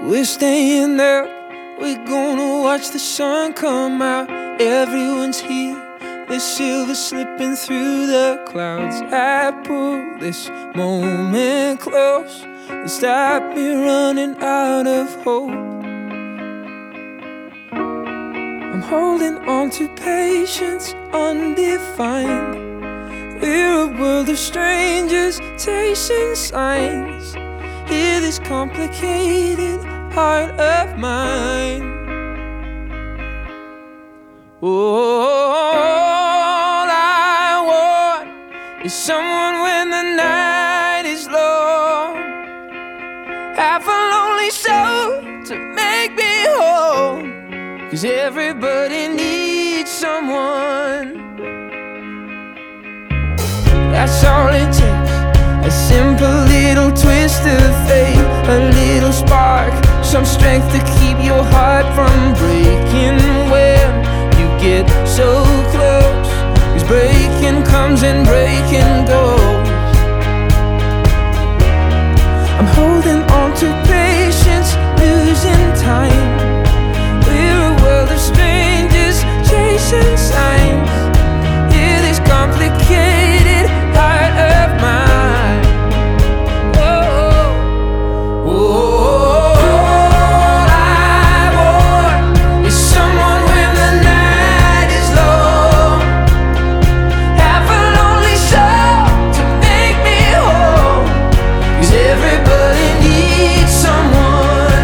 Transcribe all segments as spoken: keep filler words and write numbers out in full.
We're staying up, we're gonna watch the sun come out. Everyone's here, the silver slipping through the clouds. I pull this moment close and stop me running out of hope. I'm holding on to patience undefined. We're a world of strangers chasing signs. Hear this complicated heart of mine. All I want is someone when the night is long. Half a lonely soul to make me whole, 'cause everybody needs someone. That's all it takes, a simple little twist of fate, a little spark, some strength to keep your heart from breaking when you get so close. 'Cause breaking comes and breaking goes. I'm holding on to patience, losing time. We're a world of strangers chasing signs. Hear this complicated heart of mine. Oh, all I want is someone when the night is long. Half a lonely soul to make me whole, 'cause everybody needs someone.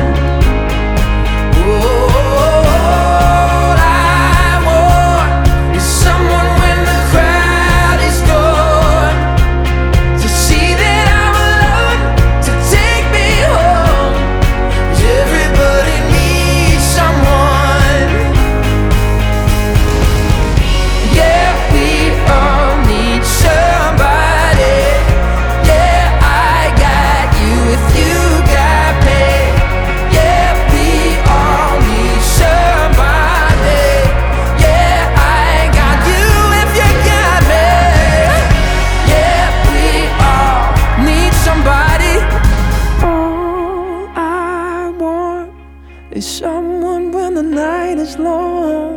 All I want is someone when the crowd is gone, to see that I'm alone, to take me home, 'cause everybody needs someone. Yeah, we all need somebody. Yeah, I got you if you got me. Yeah, we all need somebody. Yeah, I got you if you got me. Yeah, we all need somebody. All I want is someone when the night is long.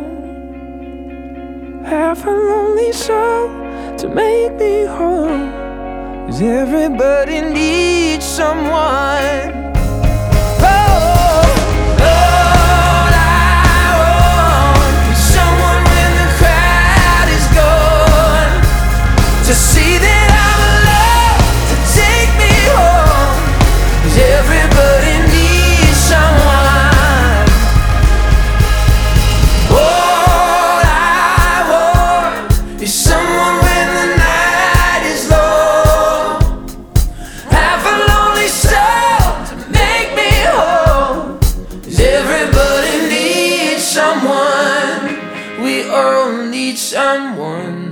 Half a lonely soul to make me whole, 'cause everybody needs someone. Oh, all I want is someone when the crowd is gone, to see that I'm alone, to take me home, 'cause everybody needs someone. All I want is someone when the night is long. Half a lonely soul to make me whole, 'cause everybody needs someone. We all need someone.